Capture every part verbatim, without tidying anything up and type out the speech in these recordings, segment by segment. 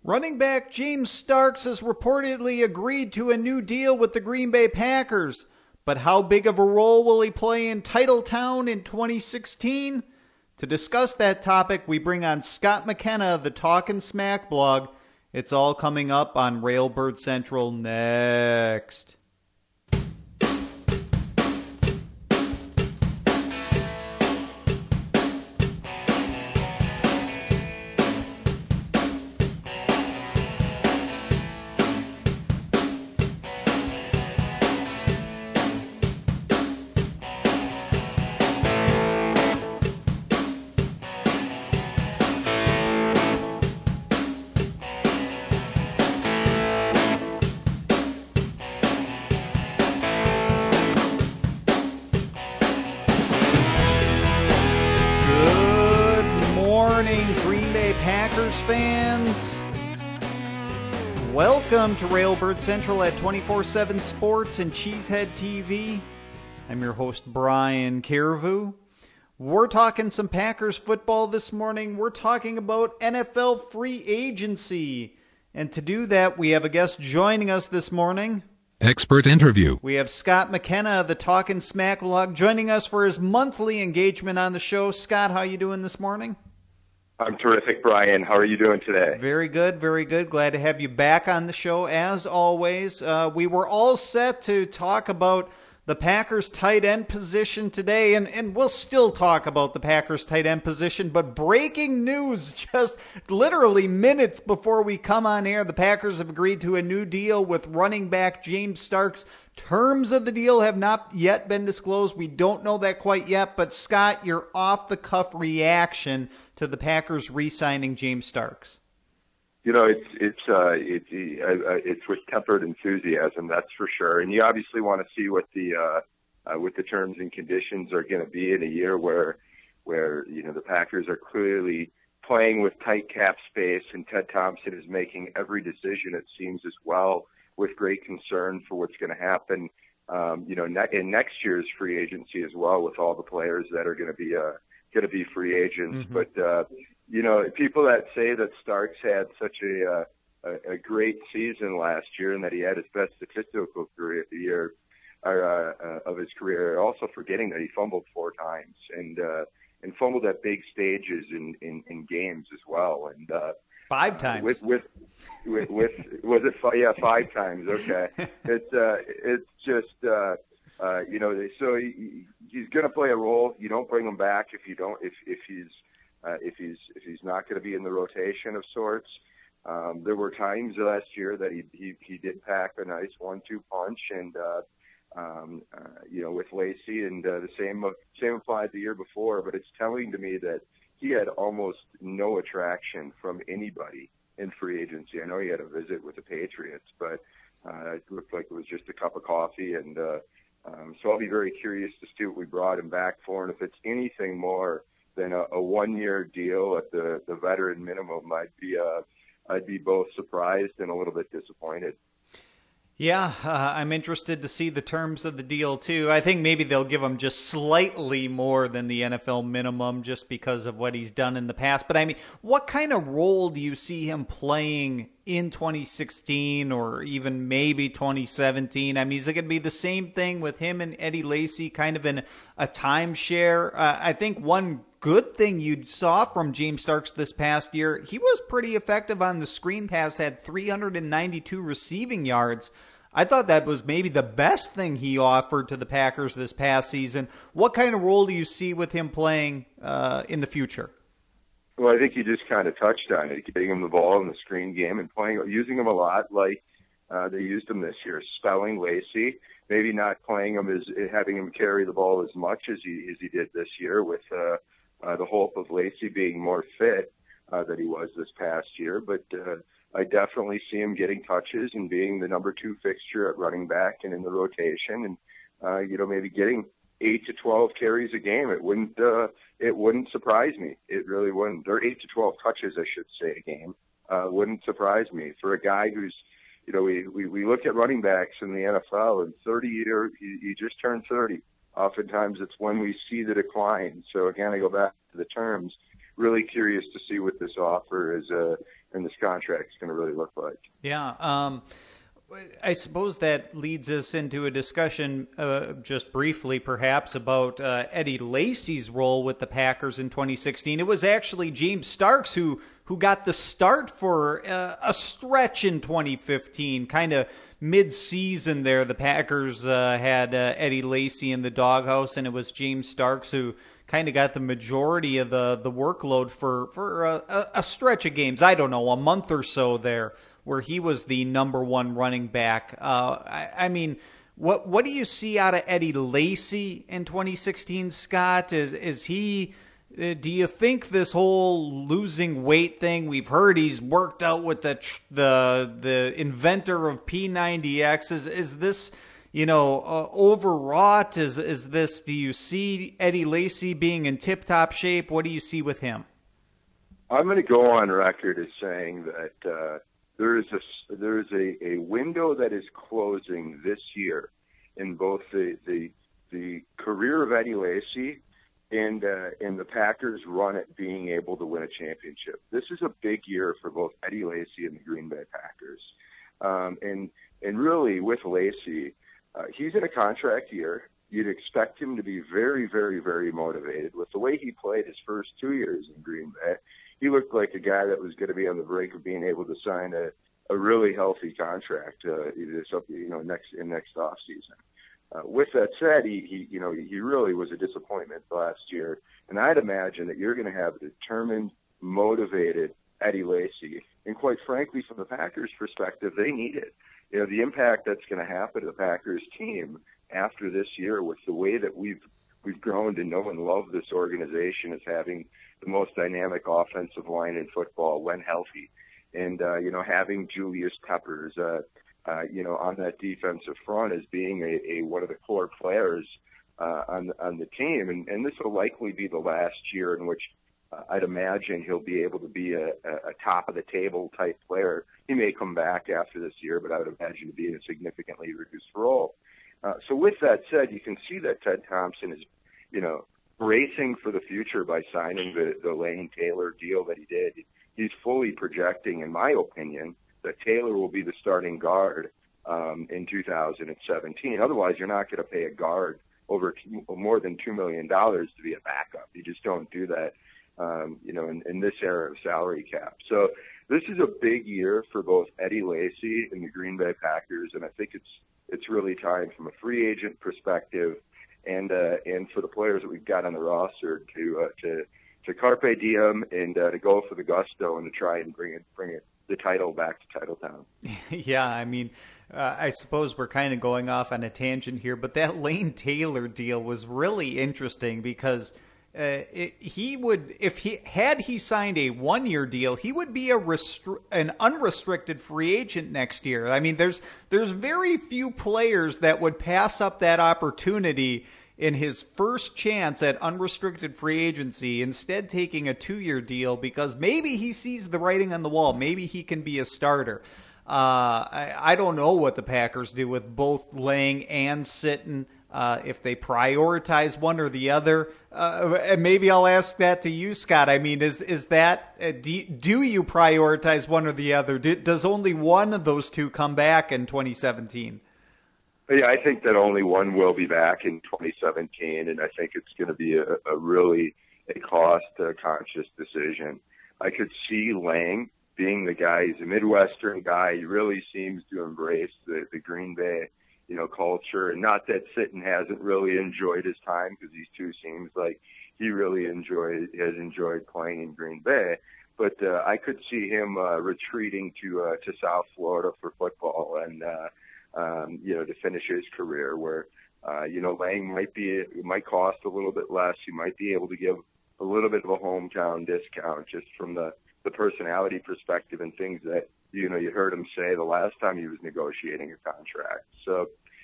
Running back James Starks has reportedly agreed to a new deal with the Green Bay Packers. But how big of a role will he play in Titletown in twenty sixteen? To discuss that topic, we bring on Scott McKenna of the Talkin' Smack blog. It's all coming up on Railbird Central next. Fans, welcome to Railbird Central at twenty-four seven Sports and Cheesehead T V. I'm your host, Brian Carvu. We're talking some Packers football this morning. We're talking about N F L free agency. And to do that, we have a guest joining us this morning. Expert interview. We have Scott McKenna of the Talkin' Smack blog joining us for his monthly engagement on the show. Scott, how you doing this morning? I'm terrific, Brian. How are you doing today? Very good, very good. Glad to have you back on the show, as always. Uh, we were all set to talk about the Packers tight end position today, and, and we'll still talk about the Packers tight end position, but breaking news just literally minutes before we come on air, the Packers have agreed to a new deal with running back James Starks. Terms of the deal have not yet been disclosed. We don't know that quite yet, but Scott, your off-the-cuff reaction to the Packers re-signing James Starks? You know, it's it's uh, it's uh, it's with tempered enthusiasm, that's for sure. And you obviously want to see what the uh, uh, what the terms and conditions are going to be in a year where where you know the Packers are clearly playing with tight cap space, and Ted Thompson is making every decision, it seems, as well, with great concern for what's going to happen. Um, you know, ne- in next year's free agency as well, with all the players that are going to be uh, going to be free agents. Mm-hmm. But, uh, you know, people that say that Starks had such a, uh, a, a great season last year and that he had his best statistical career of the year or, uh, uh, of his career are also forgetting that he fumbled four times and uh, and fumbled at big stages in, in, in games as well. And uh, five times. Uh, with, with, with, with, was it five? Yeah, five times. Okay. It's, uh, it's just, uh, Uh, you know, so he, he's going to play a role. You don't bring him back if you don't, if if he's uh, if he's if he's not going to be in the rotation of sorts. Um, there were times last year that he he, he did pack a nice one-two punch, and uh, um, uh, you know, with Lacy, and uh, the same same applied the year before. But it's telling to me that he had almost no attraction from anybody in free agency. I know he had a visit with the Patriots, but uh, it looked like it was just a cup of coffee and. Uh, Um, so I'll be very curious to see what we brought him back for, and if it's anything more than a, a one-year deal at the, the veteran minimum, I'd be uh, I'd be both surprised and a little bit disappointed. Yeah, uh, I'm interested to see the terms of the deal, too. I think maybe they'll give him just slightly more than the N F L minimum just because of what he's done in the past. But, I mean, what kind of role do you see him playing in twenty sixteen or even maybe twenty seventeen? I mean, is it going to be the same thing with him and Eddie Lacy, kind of in a timeshare? Uh, I think one good thing you saw from James Starks this past year, he was pretty effective on the screen pass, had three hundred ninety-two receiving yards. I thought that was maybe the best thing he offered to the Packers this past season. What kind of role do you see with him playing uh, in the future? Well, I think you just kind of touched on it, getting him the ball in the screen game and playing, using him a lot like uh, they used him this year, spelling Lacy, maybe not playing him as having him carry the ball as much as he as he did this year, with uh, uh, the hope of Lacy being more fit uh, than he was this past year. But uh, I definitely see him getting touches and being the number two fixture at running back and in the rotation, and uh, you know, maybe getting eight to twelve carries a game. It wouldn't uh, it wouldn't surprise me. It really wouldn't. Or eight to twelve touches, I should say, a game. Uh, wouldn't surprise me for a guy who's, you know, we, we, we look at running backs in the N F L, and thirty years, he, he just turned thirty. Oftentimes it's when we see the decline. So again, I go back to the terms. Really curious to see what this offer is uh, and this contract is going to really look like. Yeah. Um, I suppose that leads us into a discussion, uh, just briefly perhaps, about uh, Eddie Lacy's role with the Packers in twenty sixteen. It was actually James Starks who who got the start for uh, a stretch in twenty fifteen, kind of mid-season there. The Packers uh, had uh, Eddie Lacy in the doghouse, and it was James Starks who kind of got the majority of the, the workload for, for a, a stretch of games. I don't know, a month or so there, where he was the number one running back. Uh, I, I mean, what what do you see out of Eddie Lacy in twenty sixteen, Scott? Is is he? Uh, do you think this whole losing weight thing? We've heard he's worked out with the the the inventor of P ninety X. Is is this, you know, uh, overwrought? Is is this? Do you see Eddie Lacy being in tip-top shape? What do you see with him? I'm going to go on record as saying that. Uh, There is a there is a, a window that is closing this year in both the the, the career of Eddie Lacy and uh, and the Packers' run at being able to win a championship. This is a big year for both Eddie Lacy and the Green Bay Packers. Um, and and really with Lacy, uh, he's in a contract year. You'd expect him to be very, very, very motivated. With the way he played his first two years in Green Bay, he looked like a guy that was going to be on the brink of being able to sign a, a really healthy contract, uh, this up, you know, next in next off season. Uh, with that said, he, he, you know, he really was a disappointment last year, and I'd imagine that you're going to have a determined, motivated Eddie Lacy, and quite frankly, from the Packers' perspective, they need it. You know, the impact that's going to happen to the Packers team after this year, with the way that we've we've grown to know and love this organization as having the most dynamic offensive line in football when healthy. And, uh, you know, having Julius Peppers, uh, uh, you know, on that defensive front as being a, a one of the core players uh, on, on the team. And, and this will likely be the last year in which uh, I'd imagine he'll be able to be a, a top-of-the-table type player. He may come back after this year, but I would imagine to be in a significantly reduced role. Uh, so with that said, you can see that Ted Thompson is, you know, racing for the future by signing the, the Lane Taylor deal that he did. He's fully projecting, in my opinion, that Taylor will be the starting guard um, in two thousand seventeen. Otherwise, you're not going to pay a guard over two, more than two million dollars to be a backup. You just don't do that, um, you know, in, in this era of salary cap. So this is a big year for both Eddie Lacy and the Green Bay Packers, and I think it's it's really time from a free agent perspective and uh, and for the players that we've got on the roster to uh, to to carpe diem and uh, to go for the gusto and to try and bring it bring it the title back to Titletown. Yeah, I mean, uh, I suppose we're kind of going off on a tangent here, but that Lane Taylor deal was really interesting because uh, it, he would, if he had he signed a one-year deal, he would be a restri- an unrestricted free agent next year. I mean, there's there's very few players that would pass up that opportunity in his first chance at unrestricted free agency, instead taking a two-year deal because maybe he sees the writing on the wall. Maybe he can be a starter. Uh, I, I don't know what the Packers do with both Lang and Sitton, uh, if they prioritize one or the other. Uh, and maybe I'll ask that to you, Scott. I mean, is is that uh, do, do you prioritize one or the other? Do, does only one of those two come back in twenty seventeen? Yeah, I think that only one will be back in twenty seventeen, and I think it's going to be a, a really a cost-conscious decision. I could see Lang being the guy. He's a Midwestern guy. He really seems to embrace the, the Green Bay, you know, culture. And not that Sitton hasn't really enjoyed his time, because these two seems like he really enjoyed has enjoyed playing in Green Bay. But uh, I could see him uh, retreating to uh, to South Florida for football and. Uh, Um, you know, to finish his career, where uh, you know Lang might be it might cost a little bit less. He might be able to give a little bit of a hometown discount just from the, the personality perspective and things that you know you heard him say the last time he was negotiating a contract. So,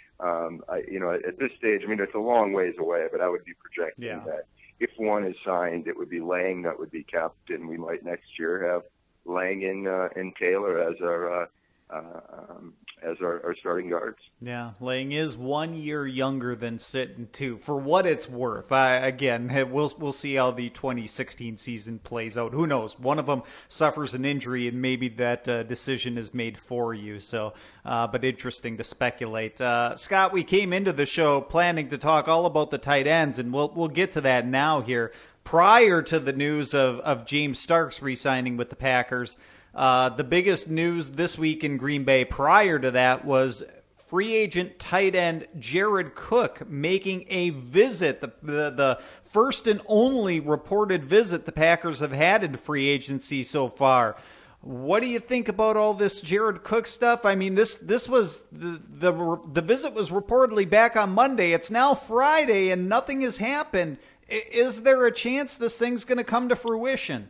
um, I, you know, at this stage, I mean, it's a long ways away, but I would be projecting yeah. that if one is signed, it would be Lang that would be kept, and we might next year have Lang and uh, and Taylor as our uh, uh, um, as our, our starting guards. Yeah, Lang is one year younger than Sitton too. For what it's worth, I, again, we'll we'll see how the twenty sixteen season plays out. Who knows? One of them suffers an injury, and maybe that uh, decision is made for you. So, uh, but interesting to speculate. Uh, Scott, we came into the show planning to talk all about the tight ends, and we'll we'll get to that now here. Prior to the news of of James Starks re-signing with the Packers. Uh, the biggest news this week in Green Bay prior to that was free agent tight end Jared Cook making a visit, the, the, the first and only reported visit the Packers have had in free agency so far. What do you think about all this Jared Cook stuff? I mean, this this was the the the visit was reportedly back on Monday. It's now Friday and nothing has happened. Is there a chance this thing's going to come to fruition?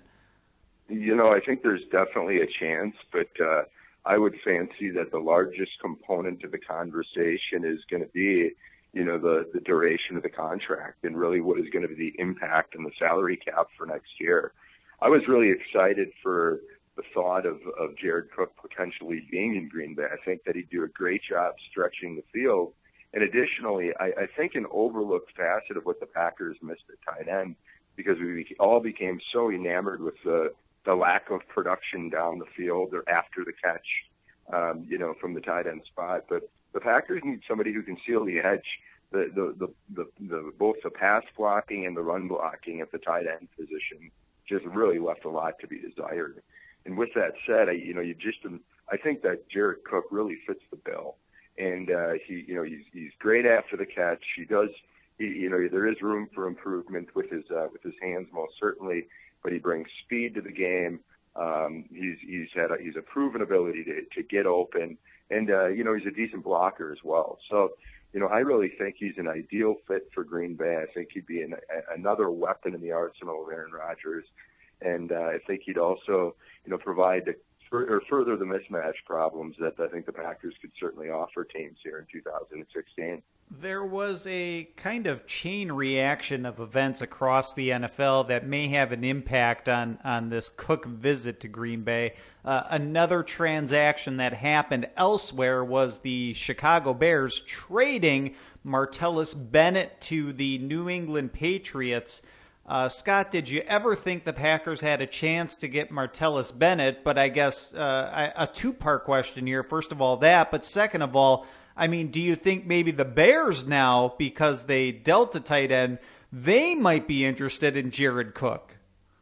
You know, I think there's definitely a chance, but uh, I would fancy that the largest component of the conversation is going to be, you know, the, the duration of the contract and really what is going to be the impact on the salary cap for next year. I was really excited for the thought of, of Jared Cook potentially being in Green Bay. I think that he'd do a great job stretching the field. And additionally, I, I think an overlooked facet of what the Packers missed at tight end, because we all became so enamored with the the lack of production down the field or after the catch, um, you know, from the tight end spot. But the Packers need somebody who can seal the edge, the, the, the, the, the both the pass blocking and the run blocking at the tight end position just really left a lot to be desired. And with that said, I, you know, you just, I think that Jared Cook really fits the bill. And uh, he, you know, he's he's great after the catch. He does, he, you know, there is room for improvement with his uh, with his hands, most certainly. But he brings speed to the game. Um, he's he's had a, he's a proven ability to to get open, and uh, you know he's a decent blocker as well. So you know I really think he's an ideal fit for Green Bay. I think he'd be an, a, another weapon in the arsenal of Aaron Rodgers, and uh, I think he'd also you know provide the, or further the mismatch problems that I think the Packers could certainly offer teams here in two thousand sixteen. There was a kind of chain reaction of events across the N F L that may have an impact on, on this Cook visit to Green Bay. Uh, another transaction that happened elsewhere was the Chicago Bears trading Martellus Bennett to the New England Patriots. Uh, Scott, did you ever think the Packers had a chance to get Martellus Bennett? But I guess uh, a two-part question here. First of all, that. But second of all, I mean, do you think maybe the Bears now, because they dealt a tight end, they might be interested in Jared Cook?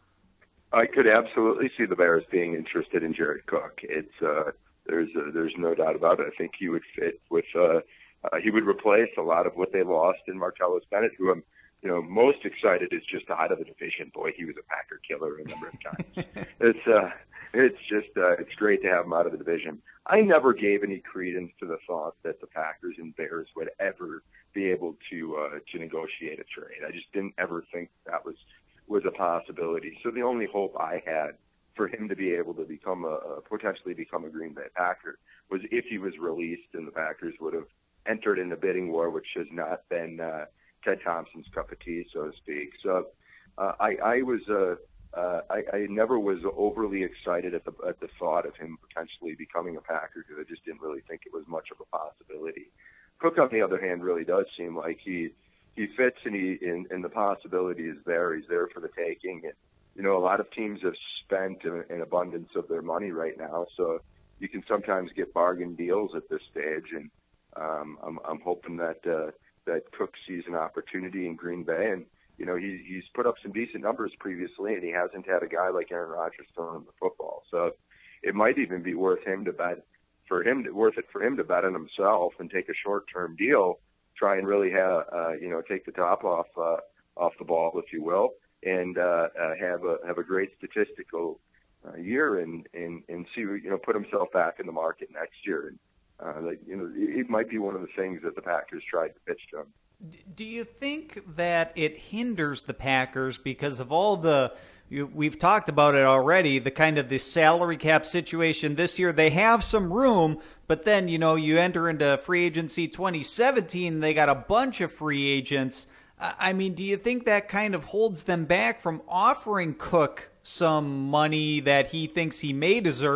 I could absolutely see the Bears being interested in Jared Cook. It's uh, there's uh, there's no doubt about it. I think he would fit with uh, uh, he would replace a lot of what they lost in Martellus Bennett, who I'm you know most excited is just out of the division. Boy, he was a Packer killer a number of times. it's uh, it's just uh, it's great to have him out of the division. I never gave any credence to the thought that the Packers and Bears would ever be able to uh, to negotiate a trade. I just didn't ever think that was was a possibility. So the only hope I had for him to be able to become a, a potentially become a Green Bay Packer was if he was released and the Packers would have entered in the bidding war, which has not been uh, Ted Thompson's cup of tea, so to speak. So uh, I, I was uh, uh, I, I never was overly excited at the at the thought of him potentially becoming a Packer because I just didn't really think it was much of a possibility. Cook, on the other hand, really does seem like he he fits and he and, and the possibility is there. He's there for the taking. And, you know, a lot of teams have spent an, an abundance of their money right now, so you can sometimes get bargain deals at this stage. And um, I'm I'm hoping that uh, that Cook sees an opportunity in Green Bay. And you know, he, he's put up some decent numbers previously, and he hasn't had a guy like Aaron Rodgers throwing him the football. So it might even be worth him to bet for him, to, worth it for him to bet on himself and take a short-term deal, try and really have, uh, you know, take the top off uh, off the ball, if you will, and uh, uh, have a have a great statistical uh, year, and, and and see, you know, put himself back in the market next year. And uh, like, you know, it might be one of the things that the Packers tried to pitch to him. Do you think that it hinders the Packers because of all the, you, we've talked about it already, the kind of the salary cap situation this year? They have some room, but then, you know, you enter into free agency twenty seventeen, they got a bunch of free agents. I mean, do you think that kind of holds them back from offering Cook some money that he thinks he may deserve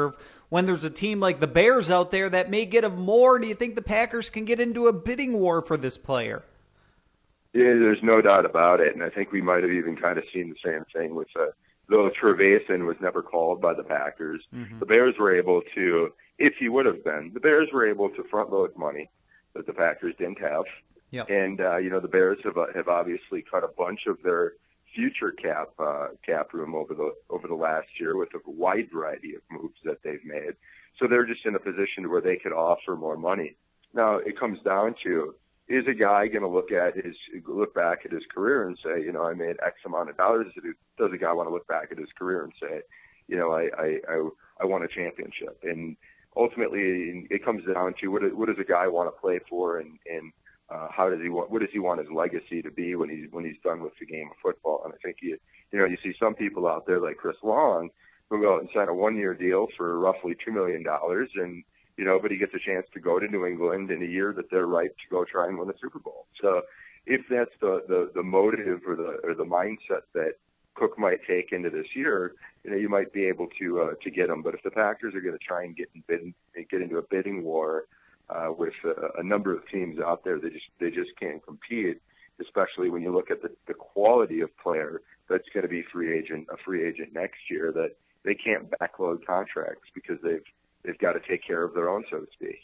when there's a team like the Bears out there that may get him more? Do you think the Packers can get into a bidding war for this player? Yeah, there's no doubt about it, and I think we might have even kind of seen the same thing with, uh, though Trevathan was never called by the Packers. Mm-hmm. The Bears were able to, if he would have been, the Bears were able to front load money that the Packers didn't have. Yep. And, uh, you know, the Bears have uh, have obviously cut a bunch of their future cap uh, cap room over the over the last year with a wide variety of moves that they've made. So they're just in a position where they could offer more money. Now, it comes down to, is a guy going to look at his look back at his career and say, you know, I made X amount of dollars? Does a guy want to look back at his career and say, you know, I I I, I won a championship? And ultimately, it comes down to what what does a guy want to play for, and and uh, how does he want what does he want his legacy to be when he's when he's done with the game of football? And I think you you know you see some people out there like Chris Long who go out and sign a one year deal for roughly two million dollars, and you know, but he gets a chance to go to New England in a year that they're ripe to go try and win the Super Bowl. So if that's the, the, the motive or the or the mindset that Cook might take into this year, you know, you might be able to uh, to get him. But if the Packers are going to try and get in bid, get into a bidding war uh, with a, a number of teams out there, they just they just can't compete. Especially when you look at the, the quality of player that's going to be free agent a free agent next year, that they can't backload contracts because they've They've got to take care of their own, so to speak.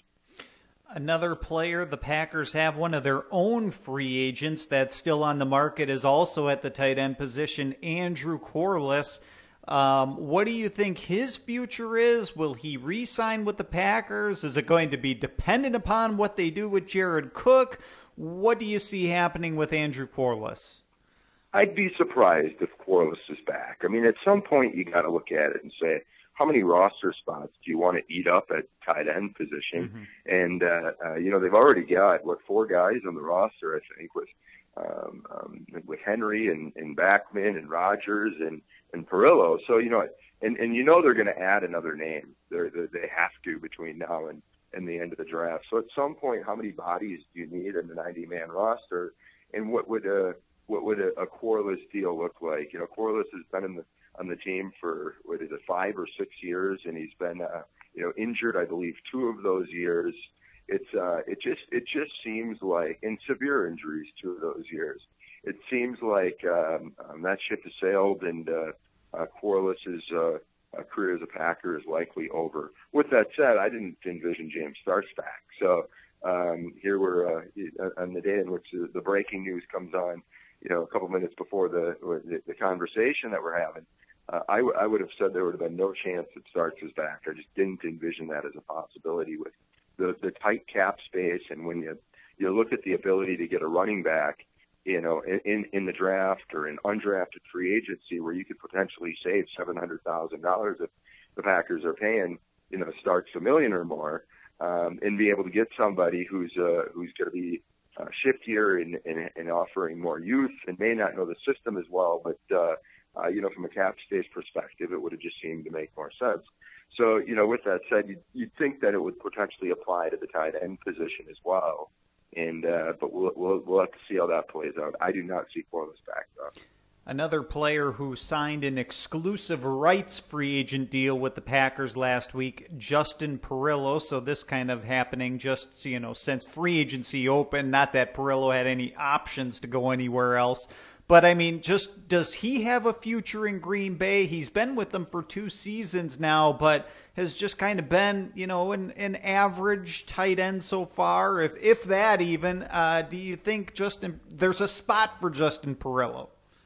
Another player the Packers have, one of their own free agents that's still on the market, is also at the tight end position, Andrew Corliss. Um, what do you think his future is? Will he re-sign with the Packers? Is it going to be dependent upon what they do with Jared Cook? What do you see happening with Andrew Corliss? I'd be surprised if Corliss is back. I mean, at some point you got to look at it and say, how many roster spots do you want to eat up at tight end position? Mm-hmm. And, uh, uh, you know, they've already got, what, four guys on the roster, I think, with um, um, with Henry and, and Backman and Rogers and, and Perillo. So, you know, and, and you know they're going to add another name. They're, they're, they have to between now and, and the end of the draft. So at some point, how many bodies do you need in the ninety-man roster? And what would a, what would a, a Corliss deal look like? You know, Corliss has been in the on the team for, what is it, five or six years, and he's been, uh, you know, injured, I believe, two of those years. It's, uh, it just, it just seems like, and severe injuries, two of those years. It seems like um, um, that ship has sailed, and uh, uh, Corliss's uh, uh, career as a Packer is likely over. With that said, I didn't envision James Starks back. So um, here we're uh, on the day in which the, the breaking news comes on, you know, a couple minutes before the the, the conversation that we're having. Uh, I, w- I would have said there would have been no chance that Starks is back. I just didn't envision that as a possibility with the, the tight cap space. And when you, you look at the ability to get a running back, you know, in, in the draft or in undrafted free agency where you could potentially save seven hundred thousand dollars if the Packers are paying, you know, Starks a million or more, um, and be able to get somebody who's, uh, who's going to be uh, shiftier and, and, and offering more youth and may not know the system as well, but, uh, Uh, you know, from a cap space perspective, it would have just seemed to make more sense. So, you know, with that said, you'd, you'd think that it would potentially apply to the tight end position as well. And uh, but we'll, we'll we'll have to see how that plays out. I do not see Corliss back, though. Another player who signed an exclusive rights free agent deal with the Packers last week, Justin Perillo. So this kind of happening just, you know, since free agency opened. Not that Perillo had any options to go anywhere else. But, I mean, just does he have a future in Green Bay? He's been with them for two seasons now, but has just kind of been, you know, an, an average tight end so far, if if that even. Uh, do you think Justin there's a spot for Justin Perillo?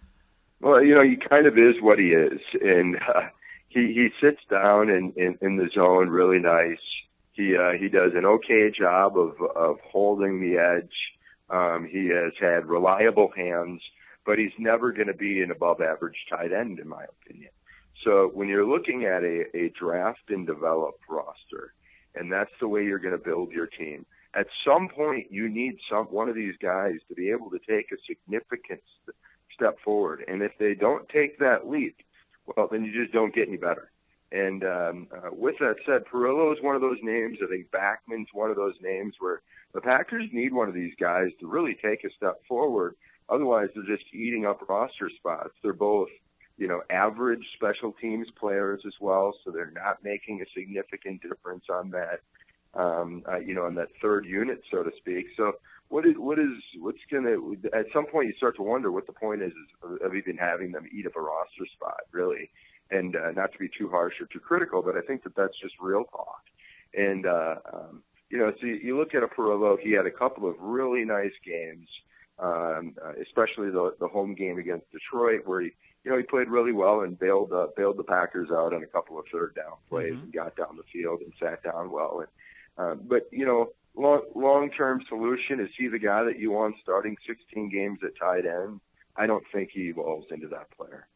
Well, you know, he kind of is what he is. And uh, he, he sits down in, in, in the zone really nice. He uh, he does an okay job of, of holding the edge. Um, he has had reliable hands. But he's never going to be an above-average tight end, in my opinion. So when you're looking at a, a draft and develop roster, and that's the way you're going to build your team, at some point you need some one of these guys to be able to take a significant st- step forward. And if they don't take that leap, well, then you just don't get any better. And um, uh, with that said, Perillo is one of those names. I think Backman's one of those names where the Packers need one of these guys to really take a step forward. Otherwise, they're just eating up roster spots. They're both you know, average special teams players as well, so they're not making a significant difference on that, um, uh, you know, on that third unit, so to speak. So what is what is what's gonna? At some point, you start to wonder what the point is, is of even having them eat up a roster spot, really. And uh, not to be too harsh or too critical, but I think that that's just real talk. And uh, um, you know, so you, you look at a Perillo. He had a couple of really nice games, um, uh, especially the the home game against Detroit, where he. You know, he played really well and bailed uh, bailed the Packers out on a couple of third down plays mm-hmm. and got down the field and sat down well. And, uh, but, you know, long, long-term solution, is he the guy that you want starting sixteen games at tight end? I don't think he evolves into that player.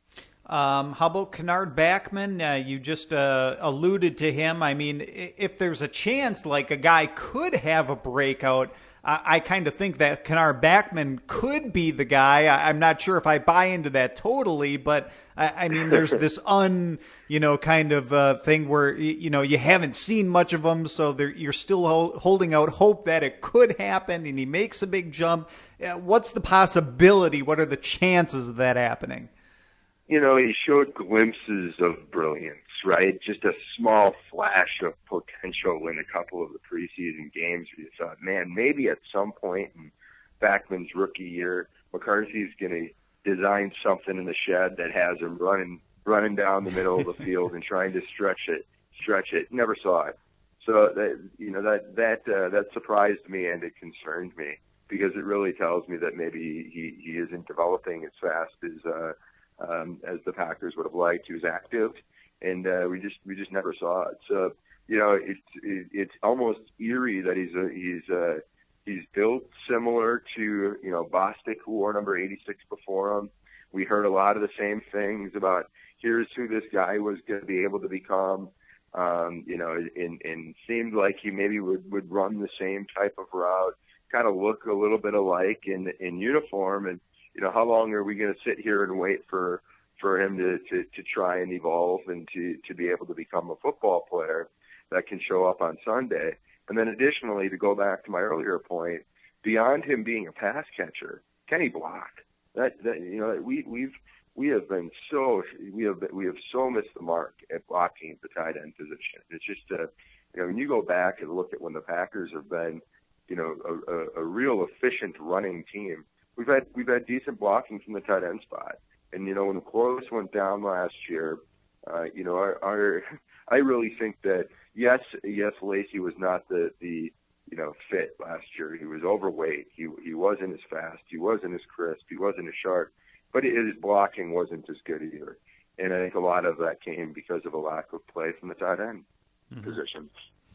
Um, how about Kennard Backman? Uh, you just uh, alluded to him. I mean, if there's a chance like a guy could have a breakout, I, I kind of think that Kennard Backman could be the guy. I, I'm not sure if I buy into that totally, but I, I mean, there's this un, you know, kind of uh, thing where, you know, you haven't seen much of him, so there, you're still ho- holding out hope that it could happen, and he makes a big jump. Uh, what's the possibility? What are the chances of that happening? You know, he showed glimpses of brilliance, right? Just a small flash of potential in a couple of the preseason games where you thought, man, maybe at some point in Backman's rookie year, McCarthy's going to design something in the shed that has him running running down the middle of the field and trying to stretch it, stretch it. Never saw it. So, that, you know, that that uh, that surprised me and it concerned me, because it really tells me that maybe he, he isn't developing as fast as uh, Um, as the Packers would have liked. He was active, and uh, we just we just never saw it. So, you know, it's it, it's almost eerie that he's a, he's uh, he's built similar to, you know, Bostic, who wore number eighty-six before him. We heard a lot of the same things about here's who this guy was going to be able to become. Um, you know, and, and seemed like he maybe would, would run the same type of route, kind of look a little bit alike in in uniform. And you know, how long are we going to sit here and wait for, for him to, to, to try and evolve and to, to be able to become a football player that can show up on Sunday? And then additionally, to go back to my earlier point, beyond him being a pass catcher, can he block? That, that you know, we we've we have been so we have we have so missed the mark at blocking the tight end position. It's just uh, you know, when you go back and look at when the Packers have been, you know, a, a, a real efficient running team. We've had we've had decent blocking from the tight end spot, and you know, when Close went down last year, uh, you know, our, our I really think that yes, yes, Lacy was not the the you know fit last year. He was overweight. He he wasn't as fast. He wasn't as crisp. He wasn't as sharp, but his blocking wasn't as good either. And I think a lot of that came because of a lack of play from the tight end mm-hmm. position.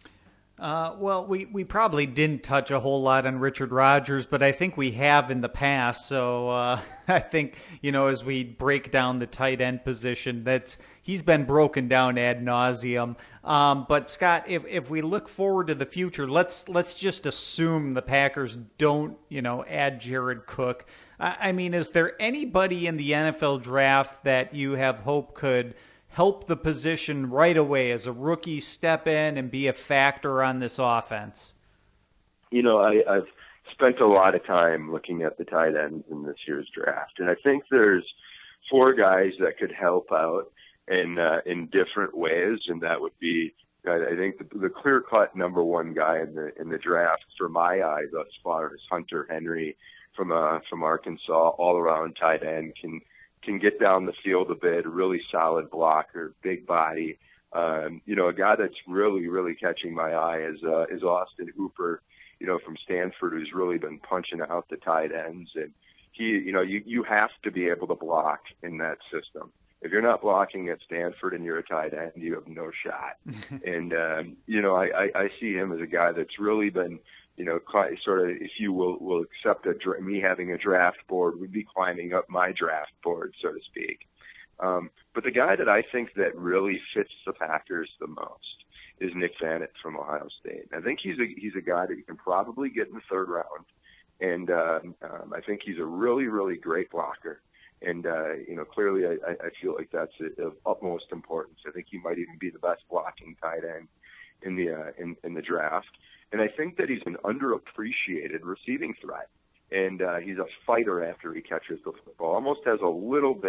Uh, well, we, we probably didn't touch a whole lot on Richard Rodgers, but I think we have in the past. So uh, I think, you know, as we break down the tight end position, that's he's been broken down ad nauseum. Um, but Scott, if if we look forward to the future, let's let's just assume the Packers don't, you know, add Jared Cook. I, I mean, is there anybody in the N F L draft that you have hope could help the position right away as a rookie, step in and be a factor on this offense? You know, I, I've spent a lot of time looking at the tight ends in this year's draft, and I think there's four guys that could help out in uh, in different ways, and that would be, I think, the, the clear-cut number one guy in the in the draft for my eye thus far is Hunter Henry from uh, from Arkansas, all-around tight end, can can get down the field a bit, a really solid blocker, big body. Um, you know, a guy that's really, really catching my eye is uh, is Austin Hooper, you know, from Stanford, who's really been punching out the tight ends. And he, you know, you, you have to be able to block in that system. If you're not blocking at Stanford and you're a tight end, you have no shot. and, um, you know, I, I, I see him as a guy that's really been, you know, sort of, if you will, will accept a, me having a draft board, would be climbing up my draft board, so to speak. Um, but the guy that I think that really fits the Packers the most is Nick Vannett from Ohio State. I think he's a he's a guy that you can probably get in the third round, and uh, um, I think he's a really, really great blocker. And uh, you know, clearly, I, I feel like that's of utmost importance. I think he might even be the best blocking tight end in the uh, in, in the draft. And I think that he's an underappreciated receiving threat. And uh, he's a fighter after he catches the football. Almost has a little bit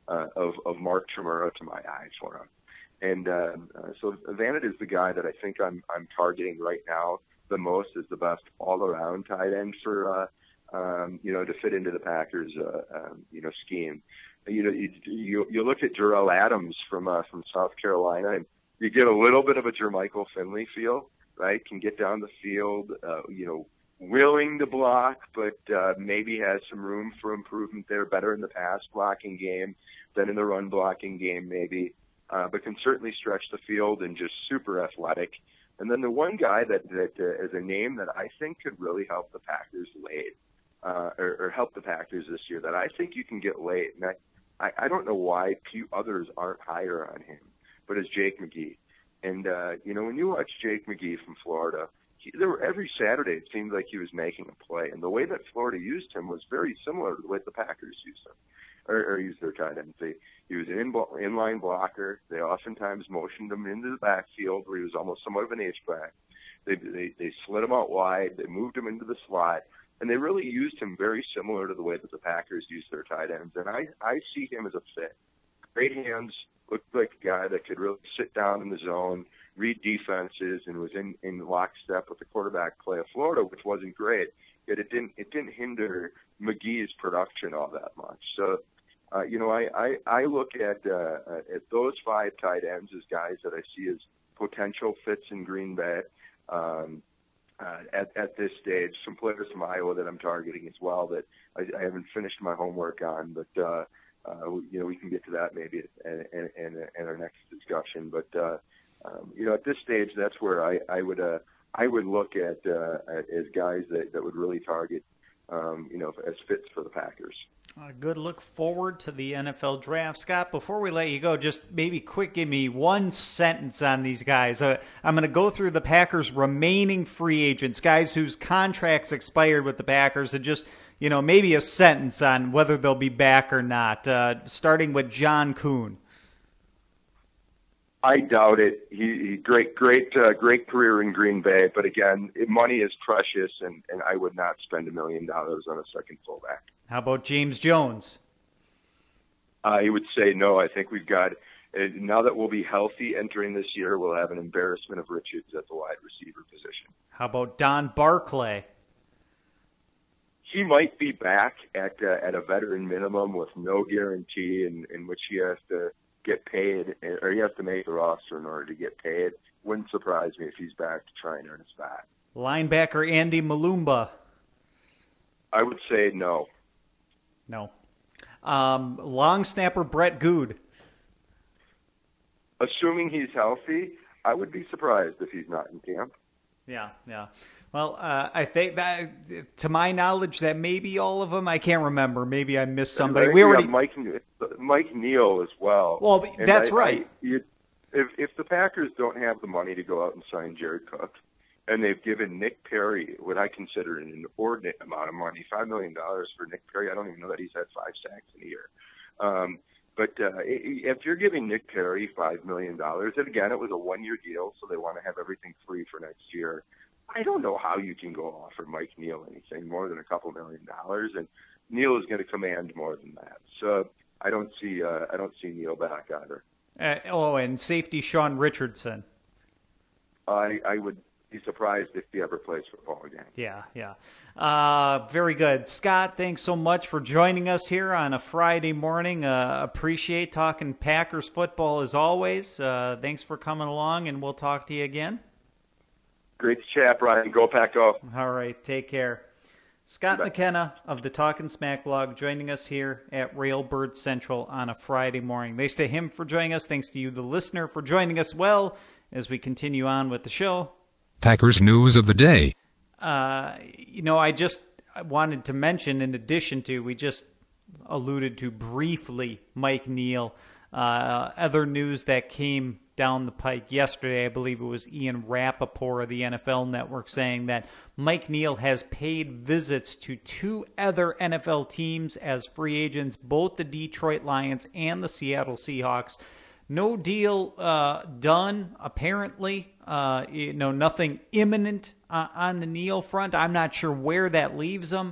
uh, of of Mark Chmura to my eye for him. And uh, uh, so Vanett is the guy that I think I'm I'm targeting right now the most as the best all-around tight end for uh, um, you know to fit into the Packers uh, um, you know scheme. You know you you, you look at Jarrell Adams from uh, from South Carolina, and you get a little bit of a Jermichael Finley feel, right? Can get down the field, uh, you know, willing to block, but uh, maybe has some room for improvement there. Better in the pass blocking game than in the run blocking game, maybe. Uh, but can certainly stretch the field and just super athletic. And then the one guy that, that uh, is a name that I think could really help the Packers late, uh, or, or help the Packers this year, that I think you can get late. And I, I, I don't know why few others aren't higher on him, but is Jake McGee. And, uh, you know, when you watch Jake McGee from Florida, he, there were, every Saturday it seemed like he was making a play. And the way that Florida used him was very similar to the way the Packers used him. Or, or use their tight ends. They, he was an in, inline blocker. They oftentimes motioned him into the backfield where he was almost somewhat of an H-back. They, they, they slid him out wide. They moved him into the slot. And they really used him very similar to the way that the Packers used their tight ends. And I, I see him as a fit. Great hands, looked like a guy that could really sit down in the zone, read defenses, and was in, in lockstep with the quarterback play of Florida, which wasn't great. Yet it didn't, it didn't hinder McGee's production all that much. So, Uh, you know, I, I, I look at uh, at those five tight ends as guys that I see as potential fits in Green Bay um, uh, at, at this stage. Some players from Iowa that I'm targeting as well that I, I haven't finished my homework on, but, uh, uh, you know, we can get to that maybe in, in, in, in our next discussion. But, uh, um, you know, at this stage, that's where I, I would uh, I would look at, uh, at as guys that, that would really target, um, you know, as fits for the Packers. A good look forward to the N F L draft. Scott, before we let you go, just maybe quick give me one sentence on these guys. Uh, I'm going to go through the Packers' remaining free agents, guys whose contracts expired with the Packers, and just, you know, maybe a sentence on whether they'll be back or not, uh, starting with John Kuhn. I doubt it. He, he great, great, uh, great career in Green Bay, but again, money is precious, and, and I would not spend a million dollars on a second fullback. How about James Jones? I would say no. I think we've got, uh, now that we'll be healthy entering this year, we'll have an embarrassment of riches at the wide receiver position. How about Don Barclay? He might be back at uh, at a veteran minimum with no guarantee, in, in which he has to get paid, or he has to make the roster in order to get paid. Wouldn't surprise me if he's back to try and earn his back. Linebacker Andy Malumba? I would say no. No. Um, long snapper Brett Good? Assuming he's healthy, I would be surprised if he's not in camp. Yeah, yeah. Well, uh, I think that, to my knowledge, that maybe all of them. I can't remember. Maybe I missed somebody. We already Mike Mike Neal as well. Well, and that's I, right. I, you, if if the Packers don't have the money to go out and sign Jared Cook, and they've given Nick Perry what I consider an inordinate amount of money, five million dollars for Nick Perry. I don't even know that he's had five sacks in a year. Um, but uh, if you're giving Nick Perry five million dollars, and again, it was a one-year deal, so they want to have everything free for next year. I don't know how you can go offer Mike Neal anything more than a couple million dollars, and Neal is going to command more than that. So I don't see uh, I don't see Neal back either. Uh, oh, and safety Sean Richardson. I I would be surprised if he ever plays football again. Yeah, yeah. Uh, very good. Scott, thanks so much for joining us here on a Friday morning. Uh, appreciate talking Packers football as always. Uh, thanks for coming along, and we'll talk to you again. Great to chat, Brian. Go Pack Go. All right, take care. Scott Bye. McKenna of the Talkin' Smack blog joining us here at Railbird Central on a Friday morning. Thanks to him for joining us. Thanks to you, the listener, for joining us well as we continue on with the show. Packers news of the day. Uh, you know, I just wanted to mention, in addition to, we just alluded to briefly Mike Neal, uh, other news that came down the pike yesterday. I believe it was Ian Rappaport of the N F L Network saying that Mike Neal has paid visits to two other N F L teams as free agents, both the Detroit Lions and the Seattle Seahawks. No deal uh, done, apparently. Uh, you know, nothing imminent uh, on the Neal front. I'm not sure where that leaves them.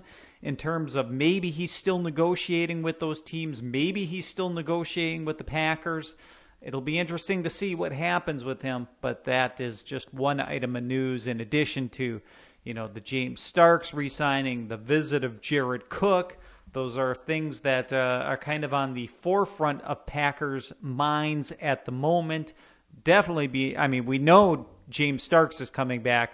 in terms of maybe he's still negotiating with those teams. Maybe he's still negotiating with the Packers. It'll be interesting to see what happens with him, but that is just one item of news in addition to, you know, the James Starks re-signing, the visit of Jared Cook. Those are things that uh, are kind of on the forefront of Packers' minds at the moment. Definitely be, I mean, we know James Starks is coming back.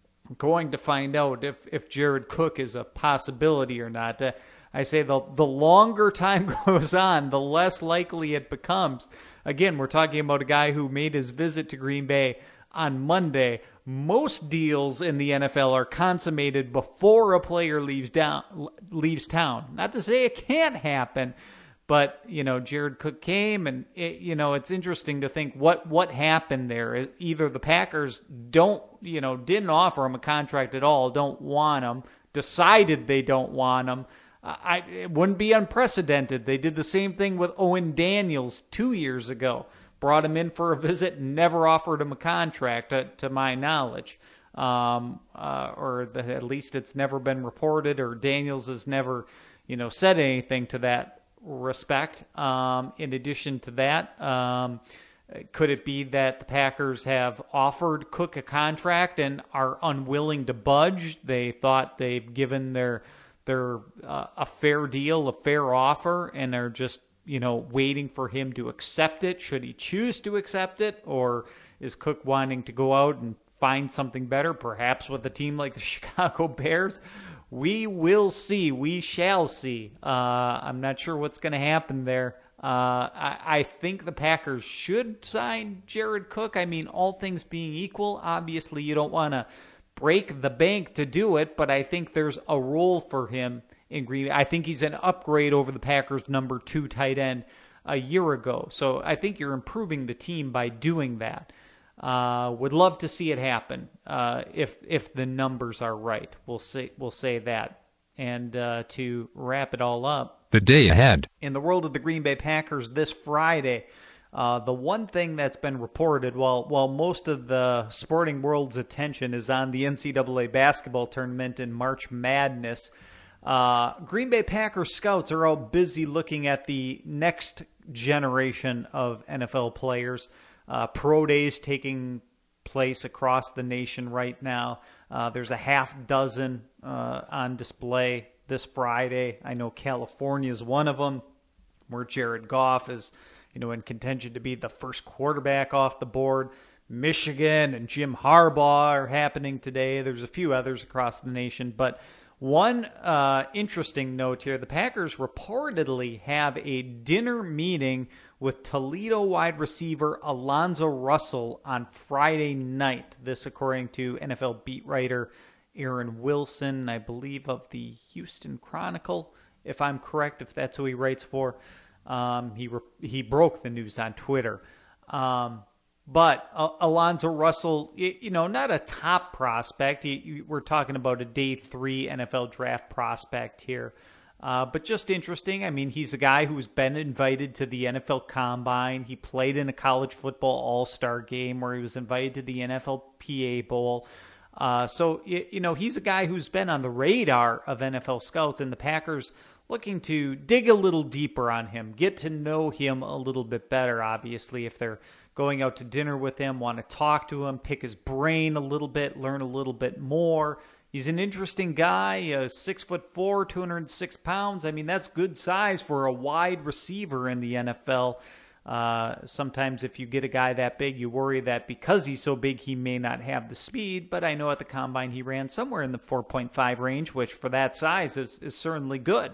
Going to find out if, if Jared Cook is a possibility or not. Uh, I say the the longer time goes on, the less likely it becomes. Again, we're talking about a guy who made his visit to Green Bay on Monday. Most deals in the N F L are consummated before a player leaves down leaves town. Not to say it can't happen, but you know, Jared Cook came, and it, you know, it's interesting to think what what happened there. Either the Packers don't, you know, didn't offer him a contract at all, don't want him, decided they don't want him. I, it wouldn't be unprecedented. They did the same thing with Owen Daniels two years ago. Brought him in for a visit, never offered him a contract, to, to my knowledge. Um, uh, or the, at least it's never been reported, or Daniels has never, you know, said anything to that respect. Um, in addition to that, um, could it be that the Packers have offered Cook a contract and are unwilling to budge? They thought they've given their They're uh, a fair deal, a fair offer, and are just, you know, waiting for him to accept it. Should he choose to accept it, or is Cook wanting to go out and find something better, perhaps with a team like the Chicago Bears? We will see. We shall see. Uh, I'm not sure what's going to happen there. Uh, I, I think the Packers should sign Jared Cook. I mean, all things being equal, obviously you don't want to break the bank to do it, but I think there's a role for him in Green Bay. I think he's an upgrade over the Packers' number two tight end a year ago. So I think you're improving the team by doing that. Uh, would love to see it happen uh, if if the numbers are right. We'll say we'll say that. And uh, to wrap it all up, the day ahead in the world of the Green Bay Packers this Friday. Uh, the one thing that's been reported, while while most of the sporting world's attention is on the N C double A basketball tournament and March Madness, uh, Green Bay Packers scouts are all busy looking at the next generation of N F L players. Uh, pro days taking place across the nation right now. Uh, there's a half dozen uh, on display this Friday. I know California is one of them, where Jared Goff is, you know, in contention to be the first quarterback off the board. Michigan and Jim Harbaugh are happening today. There's a few others across the nation. But one uh, interesting note here, the Packers reportedly have a dinner meeting with Toledo wide receiver Alonzo Russell on Friday night. This according to N F L beat writer Aaron Wilson, I believe of the Houston Chronicle, if I'm correct, if that's who he writes for. Um, he re- he broke the news on Twitter. Um, but uh, Alonzo Russell, you know, not a top prospect. He, he, we're talking about a day three N F L draft prospect here. Uh, but just interesting. I mean, he's a guy who's been invited to the N F L Combine. He played in a college football all-star game where he was invited to the N F L P A Bowl. Uh, so, you know, he's a guy who's been on the radar of N F L scouts, and the Packers looking to dig a little deeper on him, get to know him a little bit better, obviously, if they're going out to dinner with him, want to talk to him, pick his brain a little bit, learn a little bit more. He's an interesting guy, uh, six foot four, two hundred six pounds. I mean, that's good size for a wide receiver in the N F L. Uh, sometimes if you get a guy that big, you worry that because he's so big, he may not have the speed. But I know at the Combine, he ran somewhere in the four point five range, which for that size is, is certainly good.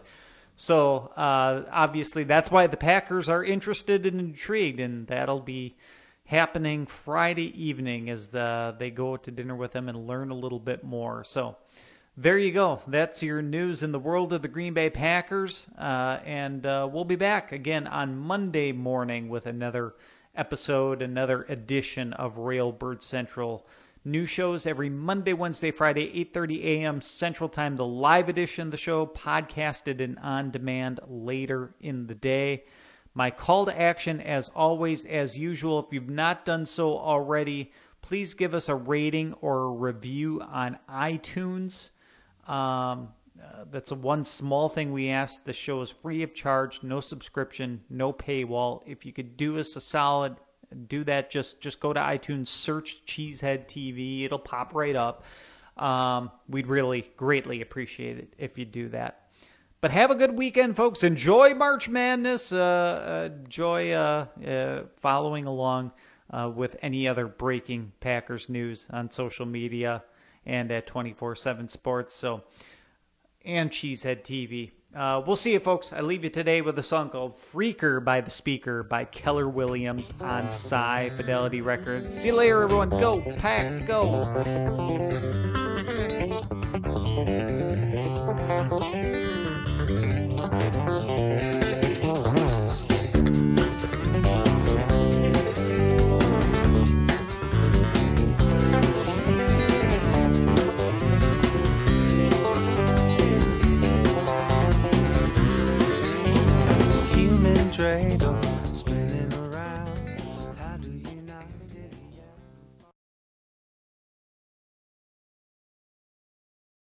So uh, obviously that's why the Packers are interested and intrigued, and that'll be happening Friday evening as the, they go to dinner with him and learn a little bit more. So there you go. That's your news in the world of the Green Bay Packers. Uh, and uh, we'll be back again on Monday morning with another episode, another edition of Railbird Central. New shows every Monday, Wednesday, Friday, eight thirty a.m. Central Time. The live edition of the show, podcasted and on demand later in the day. My call to action, as always, as usual, if you've not done so already, please give us a rating or a review on iTunes. Um, Uh, that's a one small thing we ask. The show is free of charge, no subscription, no paywall. If you could do us a solid, do that. Just just go to iTunes, search Cheesehead T V. It'll pop right up. Um, we'd really greatly appreciate it if you do that. But have a good weekend, folks. Enjoy March Madness. Uh, uh, enjoy uh, uh, following along uh, with any other breaking Packers news on social media and at twenty-four seven Sports. So, and Cheesehead T V. Uh, we'll see you, folks. I leave you today with a song called Freaker by the Speaker by Keller Williams on Psy Fidelity Records. See you later, everyone. Go, Pack, go.